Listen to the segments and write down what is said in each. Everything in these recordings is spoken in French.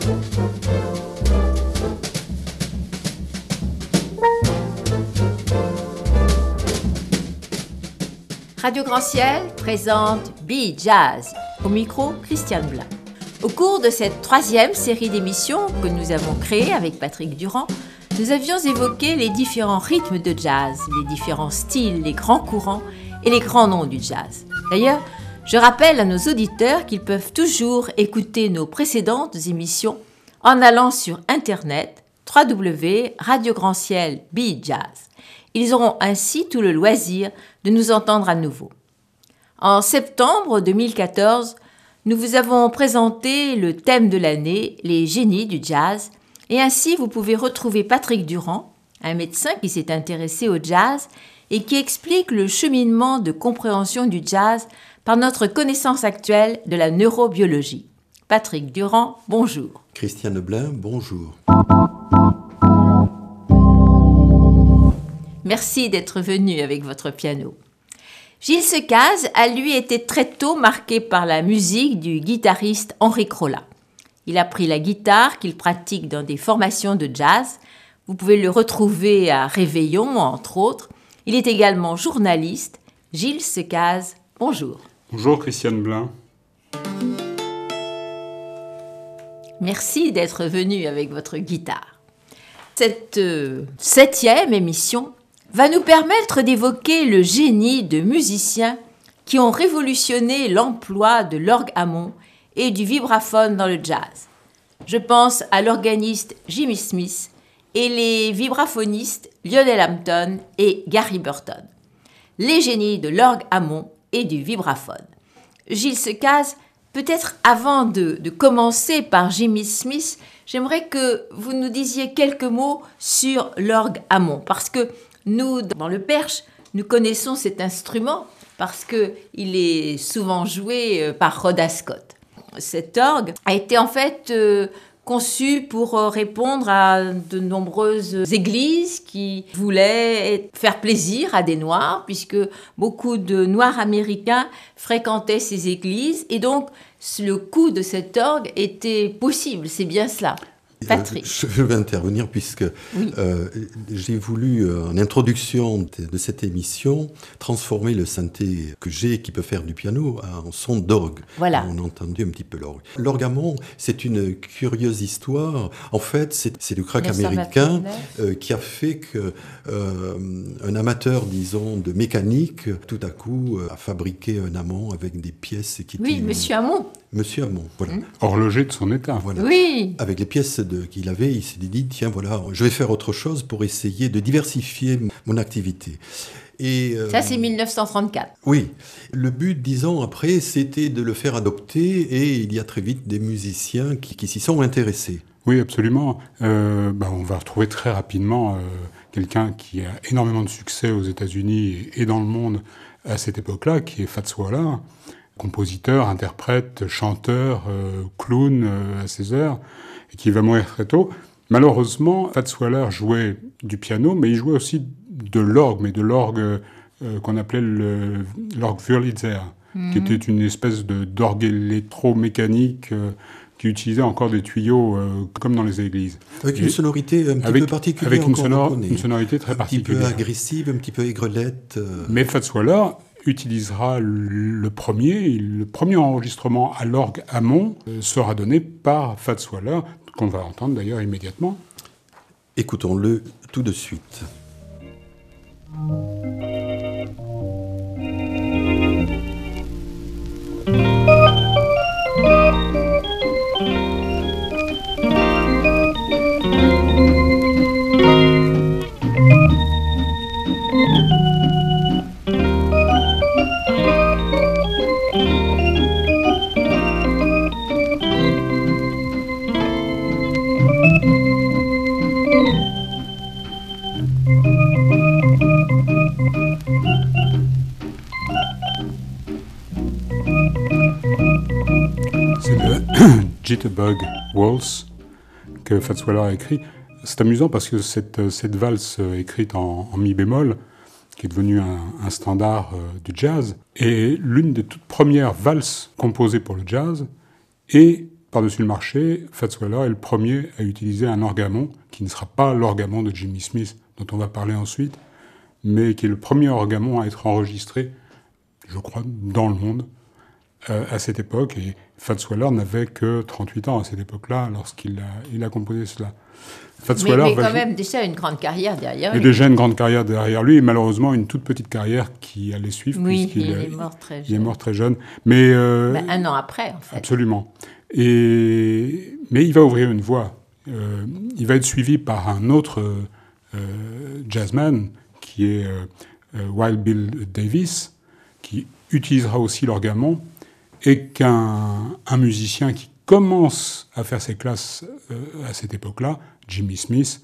Radio Grand Ciel présente Be Jazz. Au micro, Christiane Blin. Au cours de cette troisième série d'émissions que nous avons créée avec Patrick Durand, nous avions évoqué les différents rythmes de jazz, les différents styles, les grands courants et les grands noms du jazz. D'ailleurs, je rappelle à nos auditeurs qu'ils peuvent toujours écouter nos précédentes émissions en allant sur Internet www.radiograndciel Be Jazz. Ils auront ainsi tout le loisir de nous entendre à nouveau. En septembre 2014, nous vous avons présenté le thème de l'année, les génies du jazz, et ainsi vous pouvez retrouver Patrick Durand, un médecin qui s'est intéressé au jazz et qui explique le cheminement de compréhension du jazz par notre connaissance actuelle de la neurobiologie. Patrick Durand, bonjour. Christiane Blin, bonjour. Merci d'être venu avec votre piano. Gilles Secaz a lui été très tôt marqué par la musique du guitariste Henry Crolla. Il a pris la guitare qu'il pratique dans des formations de jazz. Vous pouvez le retrouver à Réveillon, entre autres. Il est également journaliste. Gilles Secaz, bonjour. Bonjour Christiane Blin. Merci d'être venu avec votre guitare. Cette septième émission va nous permettre d'évoquer le génie de musiciens qui ont révolutionné l'emploi de l'orgue Hammond et du vibraphone dans le jazz. Je pense à l'organiste Jimmy Smith et les vibraphonistes Lionel Hampton et Gary Burton. Les génies de l'orgue Hammond et du vibraphone. Gilles Secaz, peut-être avant de commencer par Jimmy Smith, j'aimerais que vous nous disiez quelques mots sur l'orgue Hammond, parce que nous, dans le Perche, nous connaissons cet instrument parce qu'il est souvent joué par Rod Ascott. Cet orgue a été en fait conçu pour répondre à de nombreuses églises qui voulaient faire plaisir à des Noirs, puisque beaucoup de Noirs américains fréquentaient ces églises, et donc le coût de cet orgue était possible, c'est bien cela. Patrick. Je vais intervenir puisque oui. J'ai voulu, en introduction de cette émission, transformer le synthé que j'ai, qui peut faire du piano, en son d'orgue. Voilà. On a entendu un petit peu l'orgue. L'orgue Hammond, c'est une curieuse histoire. En fait, c'est le crack américain qui a fait qu'un amateur, disons, de mécanique, tout à coup, a fabriqué un Hammond avec des pièces qui étaient... Oui, Monsieur Hammond. Monsieur Hammond, voilà. Horloger de son état. Voilà. Oui. Avec les pièces qu'il avait, il s'est dit, tiens, voilà, je vais faire autre chose pour essayer de diversifier mon activité. Et, ça, c'est 1934. Oui. Le but, 10 ans après, c'était de le faire adopter, et il y a très vite des musiciens qui s'y sont intéressés. Oui, absolument. On va retrouver très rapidement quelqu'un qui a énormément de succès aux États-Unis et dans le monde à cette époque-là, qui est Fats Waller, compositeur, interprète, chanteur, clown à ses heures, et qui va mourir très tôt. Malheureusement, Fats Waller jouait du piano, mais il jouait aussi de l'orgue, mais de l'orgue qu'on appelait l'orgue Wurlitzer, qui était une espèce d'orgue électromécanique qui utilisait encore des tuyaux comme dans les églises. Avec une sonorité un petit peu particulière. Avec une sonorité très particulière. Un petit peu agressive, un petit peu aigrelette. Mais Fats Waller utilisera le premier enregistrement à l'orgue Hammond sera donné par Fats Waller, qu'on va entendre d'ailleurs immédiatement. Écoutons-le tout de suite. Jitterbug Waltz que Fats Waller a écrit. C'est amusant parce que cette valse écrite en mi bémol, qui est devenue un standard du jazz, est l'une des toutes premières valses composées pour le jazz et par-dessus le marché, Fats Waller est le premier à utiliser un orgamon, qui ne sera pas l'orgamon de Jimmy Smith, dont on va parler ensuite, mais qui est le premier orgamon à être enregistré, je crois, dans le monde, à cette époque. Et Fats Waller n'avait que 38 ans à cette époque-là, lorsqu'il a composé cela. Mais quand même déjà une grande carrière derrière lui. Et déjà une grande carrière derrière lui, et malheureusement une toute petite carrière qui allait suivre, puisqu'il est mort très jeune. Il est mort très jeune. Mais, un an après, en fait. Absolument. Mais il va ouvrir une voie. Il va être suivi par un autre jazzman, qui est Wild Bill Davis, qui utilisera aussi l'orgamon, et qu'un musicien qui commence à faire ses classes à cette époque-là, Jimmy Smith,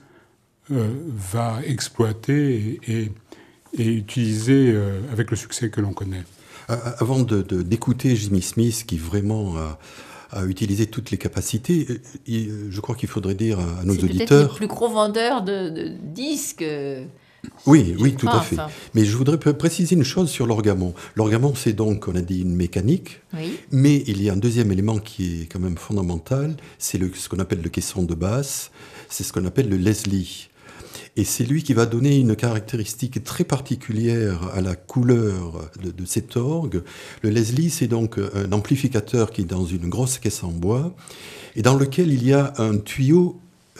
va exploiter et utiliser avec le succès que l'on connaît. Avant d'écouter Jimmy Smith, qui vraiment a utilisé toutes les capacités, je crois qu'il faudrait dire à nos auditeurs... C'est peut-être le plus gros vendeur de disques... Oui, tout à fait. Mais je voudrais préciser une chose sur l'orgamon. L'orgamon, c'est donc, on a dit, une mécanique, mais il y a un deuxième élément qui est quand même fondamental, c'est ce qu'on appelle le caisson de basse, c'est ce qu'on appelle le Leslie. Et c'est lui qui va donner une caractéristique très particulière à la couleur de cet orgue. Le Leslie, c'est donc un amplificateur qui est dans une grosse caisse en bois, et dans lequel il y a un tuyau...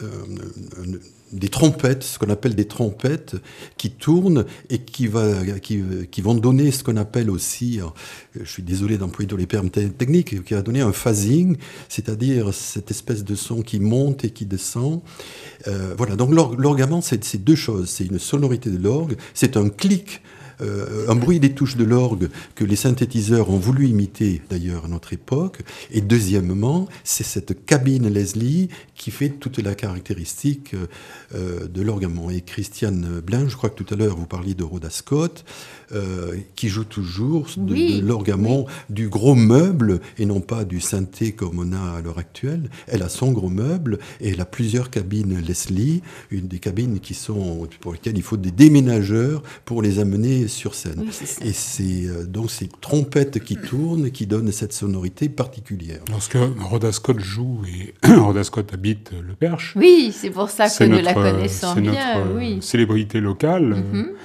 des trompettes, ce qu'on appelle des trompettes, qui tournent et qui vont donner ce qu'on appelle aussi, je suis désolé d'employer tous les termes techniques, qui va donner un phasing, c'est-à-dire cette espèce de son qui monte et qui descend. Voilà, donc l'orgamon, c'est deux choses. C'est une sonorité de l'orgue, c'est un clic, un bruit des touches de l'orgue que les synthétiseurs ont voulu imiter d'ailleurs à notre époque. Et deuxièmement, c'est cette cabine Leslie qui fait toute la caractéristique de l'orgamon. Et Christiane Blin, je crois que tout à l'heure vous parliez de Rhoda Scott, qui joue toujours de l'orgamon, du gros meuble et non pas du synthé comme on a à l'heure actuelle. Elle a son gros meuble et elle a plusieurs cabines Leslie, une des cabines pour lesquelles il faut des déménageurs pour les amener sur scène. Oui, et c'est donc ces trompettes qui tournent qui donnent cette sonorité particulière. Lorsque Rhoda Scott joue, et Rhoda Scott habite le Perche. Oui, c'est pour ça que nous la connaissons bien. C'est notre célébrité locale.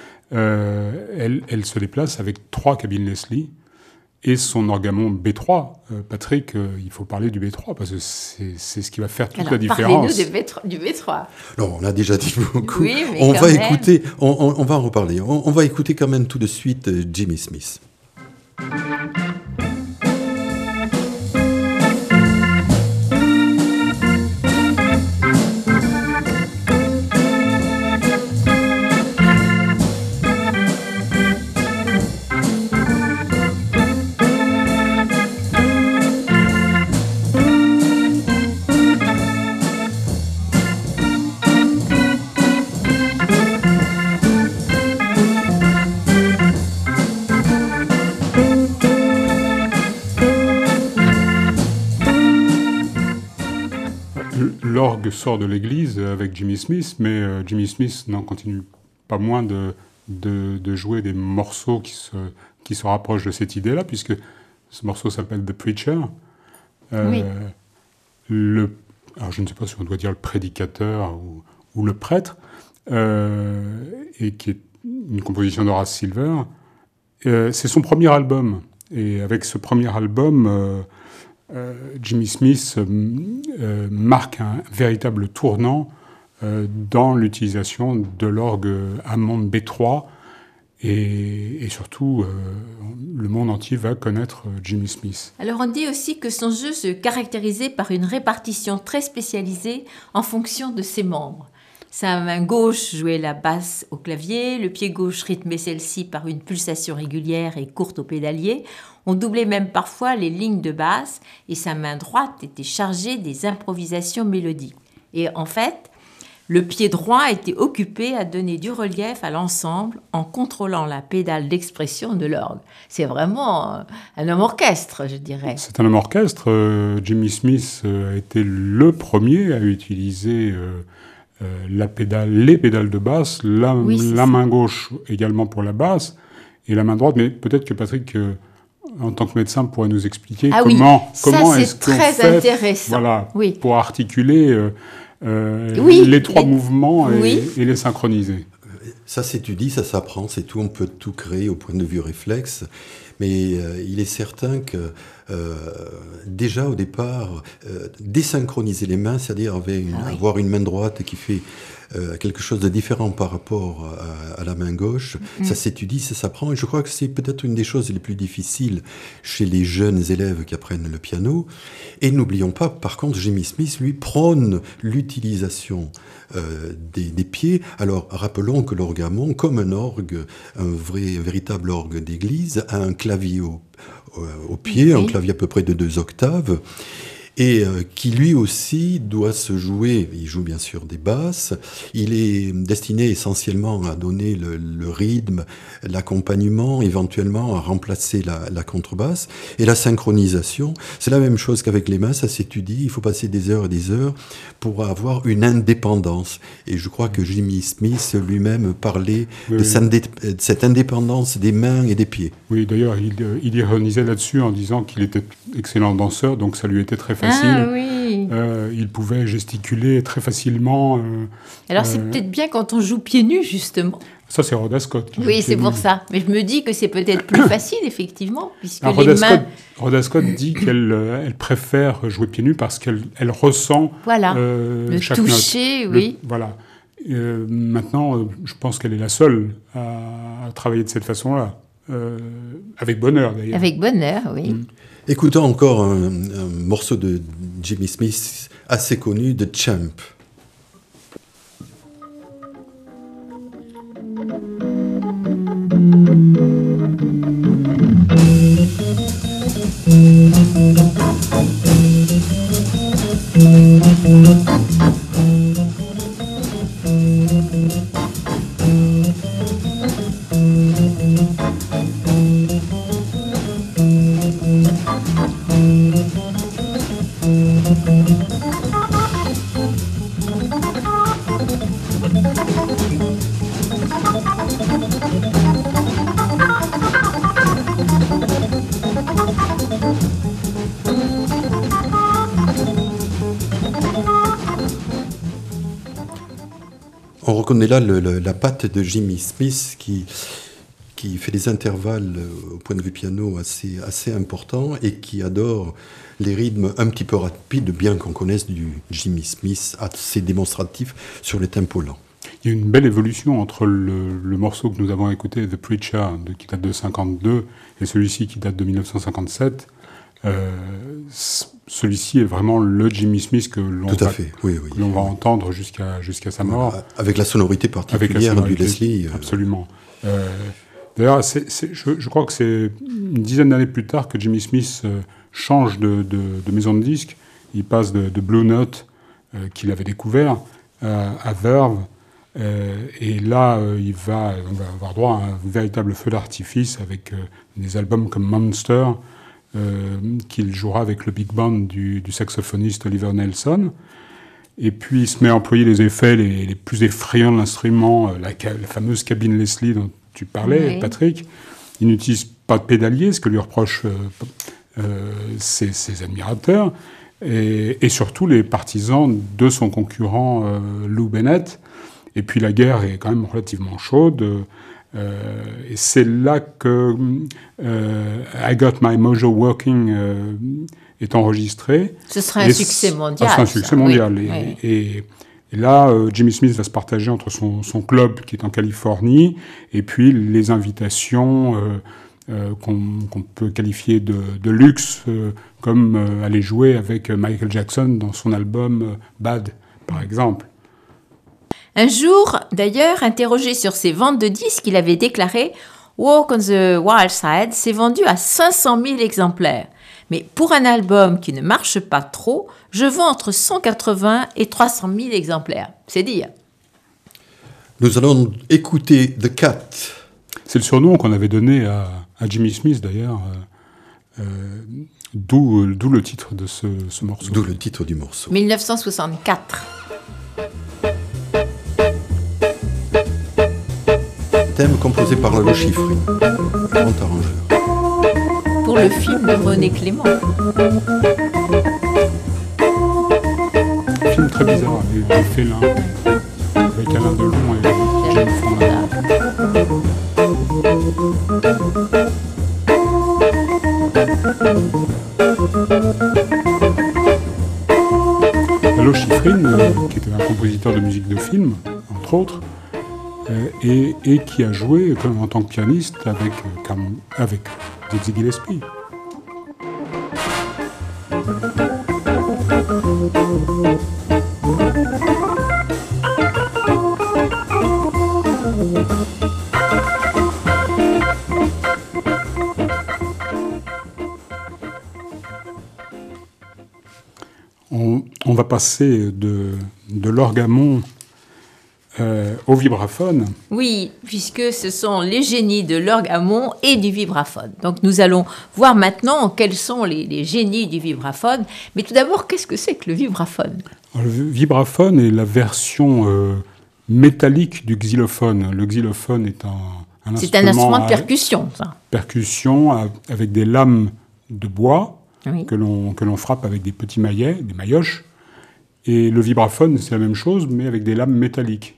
Elle se déplace avec 3 cabines Leslie et son orgamon B3. Patrick, il faut parler du B3 parce que c'est ce qui va faire toute la différence. Parlez-nous du B3. Non, on a déjà dit beaucoup. Oui, mais on va écouter, on va en reparler. On va écouter quand même tout de suite Jimmy Smith. L'orgue sort de l'église avec Jimmy Smith, mais Jimmy Smith n'en continue pas moins de jouer des morceaux qui se rapprochent de cette idée-là, puisque ce morceau s'appelle The Preacher. Alors je ne sais pas si on doit dire le prédicateur ou le prêtre, et qui est une composition d'Horace Silver. C'est son premier album, et avec ce premier album... Jimmy Smith marque un véritable tournant dans l'utilisation de l'orgue Hammond B3 et surtout le monde entier va connaître Jimmy Smith. Alors on dit aussi que son jeu se caractérisait par une répartition très spécialisée en fonction de ses membres. Sa main gauche jouait la basse au clavier, le pied gauche rythmait celle-ci par une pulsation régulière et courte au pédalier. On doublait même parfois les lignes de basse et sa main droite était chargée des improvisations mélodiques. Et en fait, le pied droit était occupé à donner du relief à l'ensemble en contrôlant la pédale d'expression de l'orgue. C'est vraiment un homme orchestre, je dirais. C'est un homme orchestre. Jimmy Smith a été le premier à utiliser les pédales de basse, la main gauche également pour la basse et la main droite. Mais peut-être que Patrick en tant que médecin, pourrait nous expliquer comment est-ce qu'on fait intéressant. Pour articuler les trois mouvements et les synchroniser. Ça s'étudie, ça s'apprend, c'est tout. On peut tout créer au point de vue réflexe. Mais il est certain que déjà au départ, désynchroniser les mains, c'est-à-dire avoir une main droite qui fait quelque chose de différent par rapport à la main gauche, ça s'étudie, ça s'apprend. Et je crois que c'est peut-être une des choses les plus difficiles chez les jeunes élèves qui apprennent le piano. Et n'oublions pas, par contre, Jimmy Smith, lui, prône l'utilisation des pieds. Alors, rappelons que l'orgamon, comme un orgue, un véritable orgue d'église, a un clavier au pied, un clavier à peu près de 2 octaves, et qui lui aussi doit se jouer, il joue bien sûr des basses, il est destiné essentiellement à donner le rythme, l'accompagnement, éventuellement à remplacer la contrebasse, et la synchronisation, c'est la même chose qu'avec les mains, ça s'étudie, il faut passer des heures et des heures pour avoir une indépendance, et je crois que Jimmy Smith lui-même parlait de cette indépendance des mains et des pieds. Oui, d'ailleurs, il ironisait là-dessus en disant qu'il était excellent danseur, donc ça lui était très facile. Il pouvait gesticuler très facilement. Alors c'est peut-être bien quand on joue pieds nus, justement. Ça, c'est Rhoda Scott. Oui, c'est pour ça. Mais je me dis que c'est peut-être plus facile, effectivement, puisque les mains... Rhoda Scott dit qu'elle préfère jouer pieds nus parce qu'elle ressent le chaque toucher, note. oui. Voilà. Maintenant, je pense qu'elle est la seule à travailler de cette façon-là. Avec bonheur, d'ailleurs. Avec bonheur, oui. Écoutons encore un morceau de Jimmy Smith assez connu, The Champ. On reconnaît là la patte de Jimmy Smith qui fait des intervalles au point de vue piano assez importants et qui adore les rythmes un petit peu rapides, bien qu'on connaisse du Jimmy Smith assez démonstratif sur les tempos lents. Il y a une belle évolution entre le morceau que nous avons écouté, The Preacher, qui date de 1952, et celui-ci qui date de 1967. Celui-ci est vraiment le Jimmy Smith que l'on va entendre jusqu'à sa mort. Avec la sonorité particulière du Leslie. Absolument. D'ailleurs, je crois que c'est une dizaine d'années plus tard que Jimmy Smith change de maison de disque. Il passe de Blue Note, qu'il avait découvert, à Verve. Et là, on va avoir droit à un véritable feu d'artifice avec des albums comme Monster, qu'il jouera avec le big band du saxophoniste Oliver Nelson. Et puis il se met à employer les effets les plus effrayants de l'instrument, la fameuse cabine Leslie dont tu parlais, Patrick. Il n'utilise pas de pédalier, ce que lui reprochent ses admirateurs, et surtout les partisans de son concurrent Lou Bennett. Et puis la guerre est quand même relativement chaude. Et c'est là que I Got My Mojo Working est enregistré. Ce sera un succès mondial. Ce sera un succès mondial. Oui. Et là, Jimmy Smith va se partager entre son club qui est en Californie et puis les invitations qu'on peut qualifier de luxe, comme aller jouer avec Michael Jackson dans son album Bad, par exemple. Un jour, d'ailleurs, interrogé sur ses ventes de disques, il avait déclaré « Walk on the Wild Side s'est vendu à 500 000 exemplaires. Mais pour un album qui ne marche pas trop, je vends entre 180 et 300 000 exemplaires. » C'est dire. Nous allons écouter The Cat. C'est le surnom qu'on avait donné à Jimmy Smith, d'ailleurs, d'où le titre de ce morceau. D'où le titre du morceau. 1964. Thème composé par Lalo Schifrin, grand arrangeur. Pour pour le film de René Clément. Un film très bizarre, les félins, avec Alain Delon et Jane Fonda. Lalo Schifrin, qui était un compositeur de musique de film, entre autres, et qui a joué en tant que pianiste avec Dizzy Gillespie. On va passer de l'orgamon au vibraphone. Oui, puisque ce sont les génies de l'orgamon et du vibraphone. Donc nous allons voir maintenant quels sont les génies du vibraphone. Mais tout d'abord, qu'est-ce que c'est que le vibraphone ? Le vibraphone est la version métallique du xylophone. Le xylophone est un instrument de percussion, ça. Percussion avec des lames de bois, oui, que l'on frappe avec des petits maillets, des maillotches. Et le vibraphone, c'est la même chose, mais avec des lames métalliques.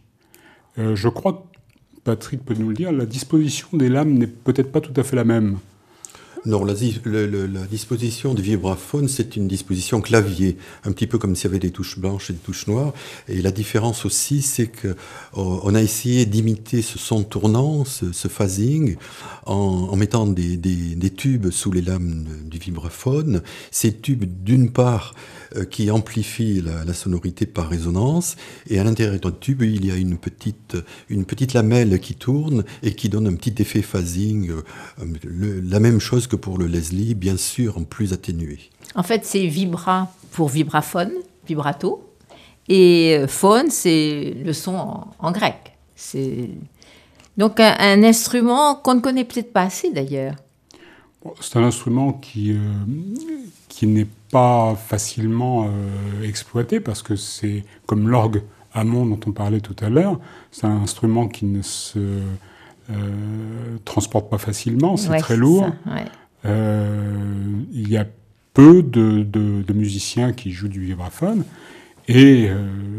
Je crois que Patrick peut nous le dire, la disposition des lames n'est peut-être pas tout à fait la même. Non, la disposition du vibraphone, c'est une disposition clavier, un petit peu comme s'il y avait des touches blanches et des touches noires. Et la différence aussi, c'est qu'on a essayé d'imiter ce son tournant, ce phasing, en mettant des tubes sous les lames du vibraphone. Ces tubes, d'une part, qui amplifient la sonorité par résonance, et à l'intérieur du tube, il y a une petite lamelle qui tourne et qui donne un petit effet phasing, la même chose que pour le Leslie, bien sûr, en plus atténué. En fait, c'est vibra pour vibraphone, vibrato, et phone, c'est le son en grec. C'est donc un instrument qu'on ne connaît peut-être pas assez, d'ailleurs. C'est un instrument qui n'est pas facilement exploité, parce que c'est comme l'orgue Hammond dont on parlait tout à l'heure, c'est un instrument qui ne se transporte pas facilement, c'est très lourd. Ça, ouais. Il y a peu de musiciens qui jouent du vibraphone, et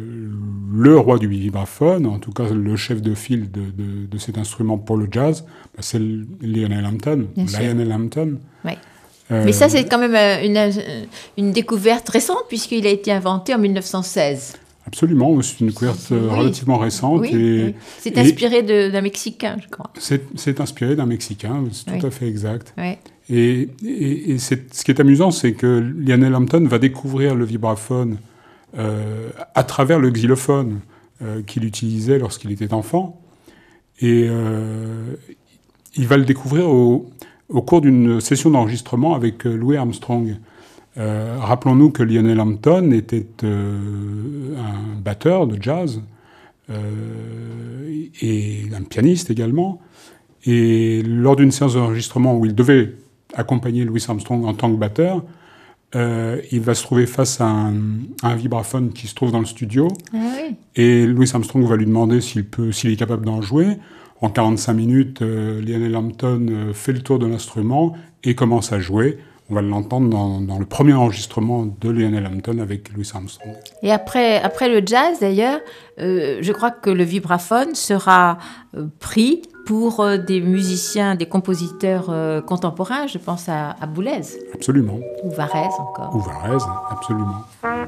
le roi du vibraphone, en tout cas le chef de file de cet instrument pour le jazz, c'est Lionel Hampton. Ouais. Mais ça, c'est quand même une découverte récente, puisqu'il a été inventé en 1916. Absolument, c'est une découverte relativement récente. Oui, oui. C'est inspiré d'un Mexicain, je crois. C'est inspiré d'un Mexicain, c'est tout à fait exact. Oui. Et ce qui est amusant, c'est que Lionel Hampton va découvrir le vibraphone à travers le xylophone qu'il utilisait lorsqu'il était enfant. Et il va le découvrir au cours d'une session d'enregistrement avec Louis Armstrong. Rappelons-nous que Lionel Hampton était un batteur de jazz et un pianiste également. Et lors d'une séance d'enregistrement où il devait accompagner Louis Armstrong en tant que batteur, il va se trouver face à un vibraphone qui se trouve dans le studio. Ah oui. Et Louis Armstrong va lui demander s'il est capable d'en jouer. En 45 minutes, Lionel Hampton fait le tour de l'instrument et commence à jouer. On va l'entendre dans le premier enregistrement de Lionel Hampton avec Louis Armstrong. Et après le jazz, d'ailleurs, je crois que le vibraphone sera pris pour des musiciens, des compositeurs contemporains. Je pense à Boulez. Absolument. Ou Varèse encore. Ou Varèse, absolument.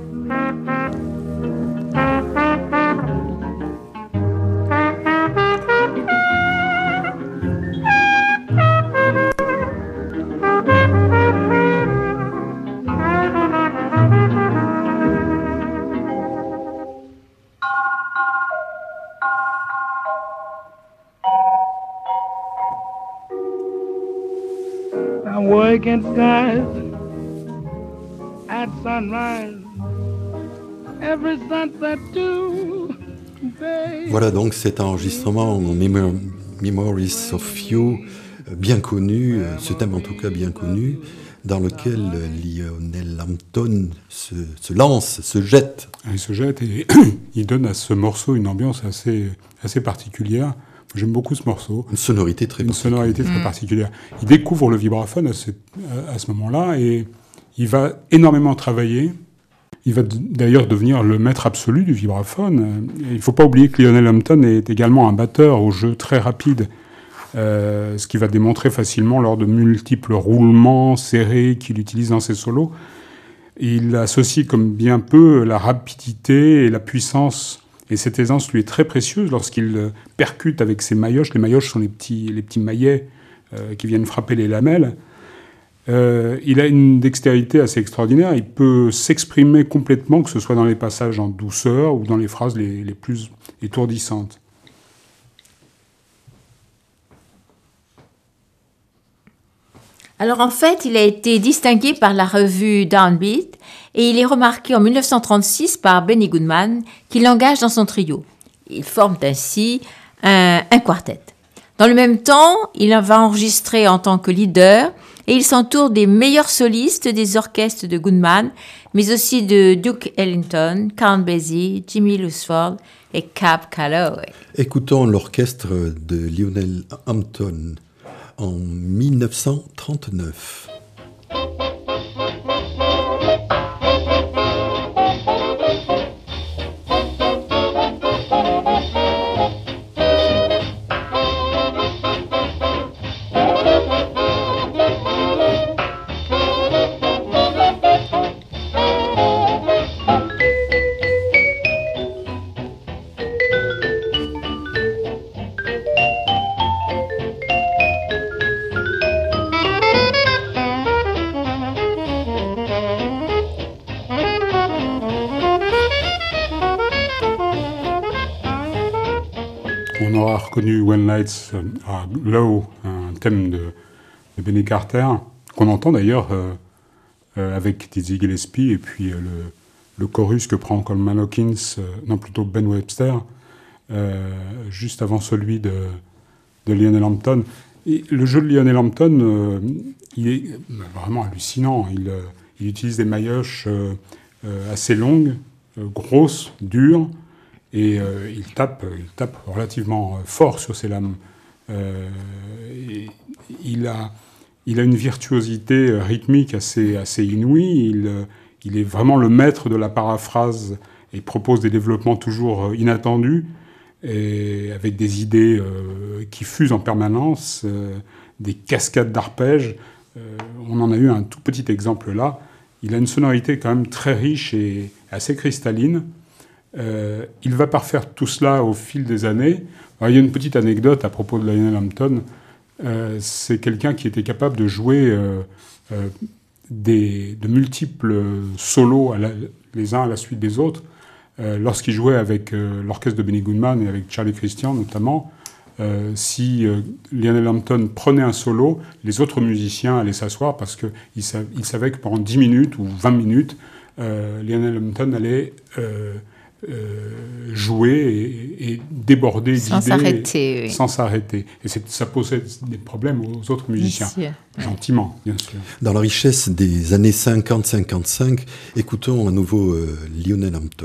Working skies at sunrise, every sunset too. Voilà donc cet enregistrement Memories of You, bien connu, ce thème en tout cas bien connu, dans lequel Lionel Hampton se lance, se jette. Il se jette et il donne à ce morceau une ambiance assez particulière. J'aime beaucoup ce morceau. Une sonorité très particulière. Il découvre le vibraphone à ce moment-là et il va énormément travailler. Il va d'ailleurs devenir le maître absolu du vibraphone. Il ne faut pas oublier que Lionel Hampton est également un batteur au jeu très rapide, ce qu'il va démontrer facilement lors de multiples roulements serrés qu'il utilise dans ses solos. Il associe comme bien peu la rapidité et la puissance, et cette aisance lui est très précieuse lorsqu'il percute avec ses maillotches. Les maillotches sont les petits maillets qui viennent frapper les lamelles. Il a une dextérité assez extraordinaire. Il peut s'exprimer complètement, que ce soit dans les passages en douceur ou dans les phrases les plus étourdissantes. Alors en fait, il a été distingué par la revue Downbeat et il est remarqué en 1936 par Benny Goodman qui l'engage dans son trio. Ils forment ainsi un quartet. Dans le même temps, il va enregistrer en tant que leader et il s'entoure des meilleurs solistes des orchestres de Goodman, mais aussi de Duke Ellington, Count Basie, Jimmy Lusford et Cab Calloway. Écoutons l'orchestre de Lionel Hampton en 1939. On aura reconnu When Lights Are Low, un thème de Benny Carter, qu'on entend d'ailleurs avec Dizzy Gillespie, et puis le chorus que prend Coleman Hawkins, plutôt Ben Webster, juste avant celui de Lionel Hampton. Et le jeu de Lionel Hampton, il est vraiment hallucinant. Il utilise des maillotches assez longues, grosses, dures, et il tape relativement fort sur ses lames. Il a une virtuosité rythmique assez inouïe. Il est vraiment le maître de la paraphrase et propose des développements toujours inattendus, et avec des idées qui fusent en permanence, des cascades d'arpèges. On en a eu un tout petit exemple là. Il a une sonorité quand même très riche et assez cristalline. Il va parfaire tout cela au fil des années. Alors, il y a une petite anecdote à propos de Lionel Hampton. C'est quelqu'un qui était capable de jouer de multiples solos les uns à la suite des autres. Lorsqu'il jouait avec l'orchestre de Benny Goodman et avec Charlie Christian notamment, si Lionel Hampton prenait un solo, les autres musiciens allaient s'asseoir parce qu'ils savaient que pendant 10 minutes ou 20 minutes, Lionel Hampton allait jouer et déborder d'idées sans s'arrêter. Et ça posait des problèmes aux autres musiciens. Gentiment, bien sûr. Dans la richesse des années 50-55, écoutons à nouveau Lionel Hampton.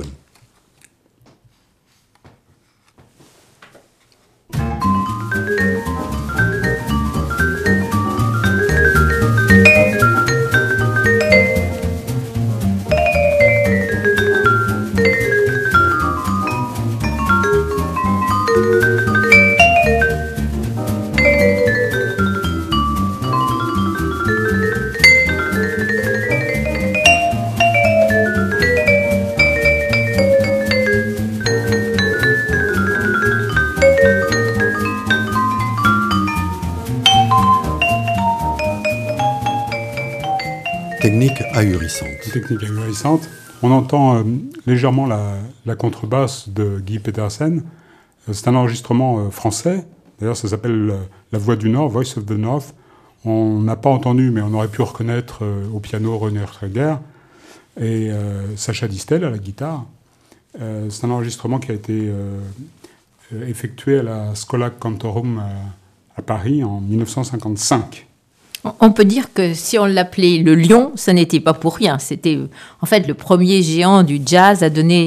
Technique ahurissante. On entend légèrement la contrebasse de Guy Petersen. C'est un enregistrement français. D'ailleurs, ça s'appelle La Voix du Nord, Voice of the North. On n'a pas entendu, mais on aurait pu reconnaître au piano René Traeger et Sacha Distel à la guitare. C'est un enregistrement qui a été effectué à la Schola Cantorum à Paris en 1955. On peut dire que si on l'appelait le lion, ça n'était pas pour rien. C'était en fait le premier géant du jazz à donner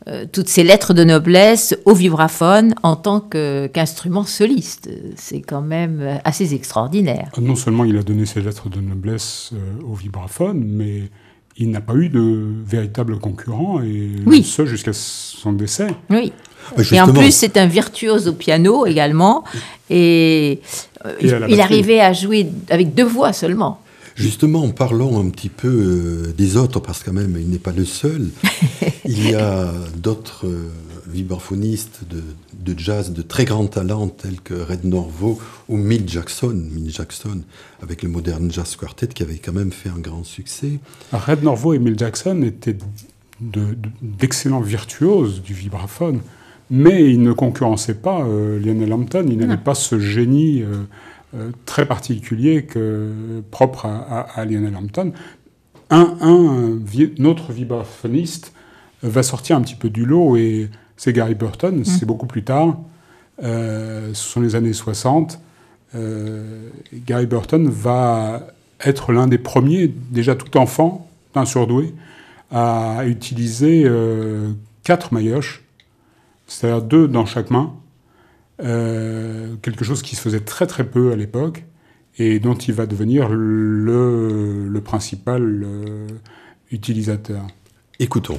toutes ces lettres de noblesse au vibraphone en tant qu'instrument soliste. C'est quand même assez extraordinaire. Non seulement il a donné ses lettres de noblesse au vibraphone, mais il n'a pas eu de véritable concurrent, et ce jusqu'à son décès. Oui. Et en plus, c'est un virtuose au piano également, et il arrivait à jouer avec 2 voix seulement. Justement, parlons un petit peu des autres, parce que quand même, il n'est pas le seul. Il y a d'autres vibraphonistes de jazz de très grand talent, tels que Red Norvo ou Milt Jackson, avec le Modern Jazz Quartet, qui avait quand même fait un grand succès. Red Norvo et Milt Jackson étaient d'excellents virtuoses du vibraphone, mais ils ne concurrençaient pas Lionel Hampton. Il n'avait pas ce génie très particulier propre à Lionel Hampton. Un autre vibraphoniste va sortir un petit peu du lot, et c'est Gary Burton. C'est beaucoup plus tard, ce sont les années 60. Gary Burton va être l'un des premiers, déjà tout enfant, un surdoué, à utiliser 4 maillotches, c'est-à-dire 2 dans chaque main, quelque chose qui se faisait très très peu à l'époque, et dont il va devenir le principal utilisateur. Écoutons.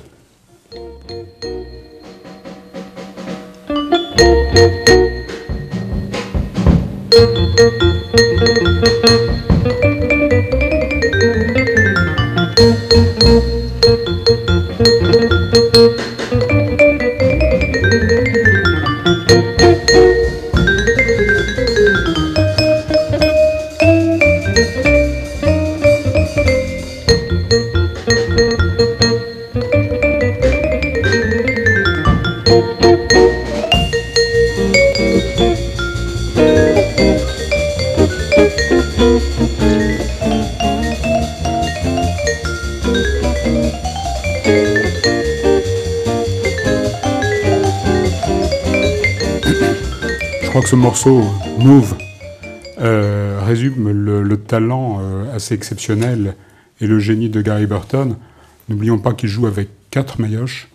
Je crois que ce morceau, Move, résume le talent assez exceptionnel et le génie de Gary Burton. N'oublions pas qu'il joue avec 4 maillotches.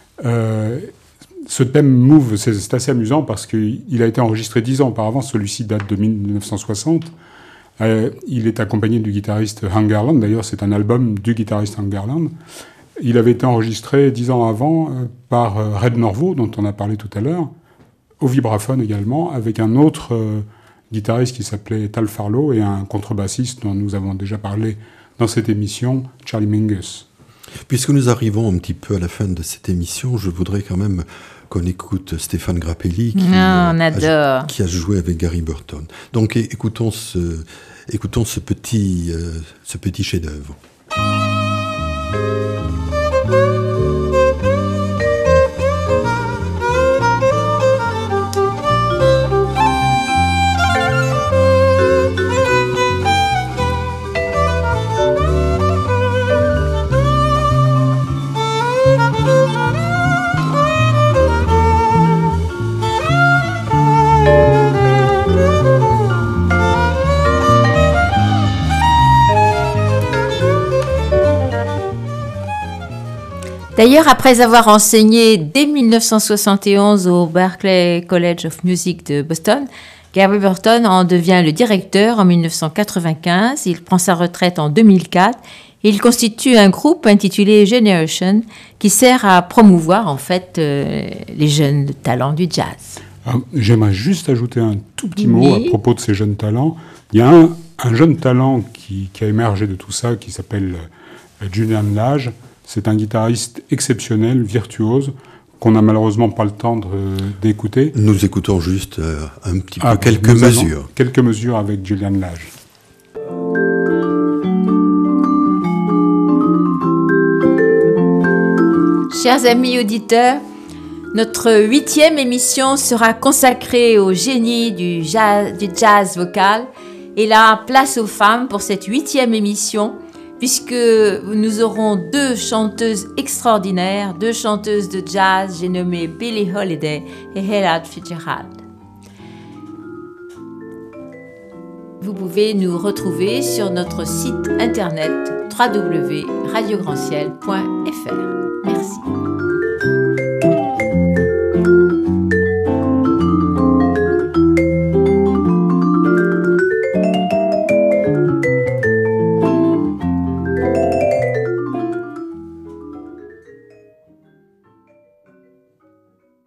Ce thème Move, c'est assez amusant parce qu'il a été enregistré 10 ans auparavant. Celui-ci date de 1960. Il est accompagné du guitariste Hank Garland. D'ailleurs, c'est un album du guitariste Hank Garland. Il avait été enregistré 10 ans avant par Red Norvo, dont on a parlé tout à l'heure, au vibraphone également, avec un autre guitariste qui s'appelait Tal Farlow et un contrebassiste dont nous avons déjà parlé dans cette émission, Charlie Mingus. Puisque nous arrivons un petit peu à la fin de cette émission, je voudrais quand même qu'on écoute Stéphane Grappelli qui a joué avec Gary Burton. Donc écoutons ce petit chef-d'œuvre. D'ailleurs, après avoir enseigné dès 1971 au Berklee College of Music de Boston, Gary Burton en devient le directeur en 1995. Il prend sa retraite en 2004 et il constitue un groupe intitulé Generation qui sert à promouvoir en fait les jeunes talents du jazz. J'aimerais juste ajouter un tout petit mot à propos de ces jeunes talents. Il y a un jeune talent qui a émergé de tout ça, qui s'appelle Julian Lage. C'est un guitariste exceptionnel, virtuose, qu'on n'a malheureusement pas le temps d'écouter. Nous écoutons juste un petit peu quelques mesures. Quelques mesures avec Julian Lage. Chers amis auditeurs, notre 8e émission sera consacrée au génie du jazz vocal et la place aux femmes pour cette 8e émission, puisque nous aurons 2 chanteuses extraordinaires, 2 chanteuses de jazz, j'ai nommé Billie Holiday et Ella Fitzgerald. Vous pouvez nous retrouver sur notre site internet www.radiograndciel.fr.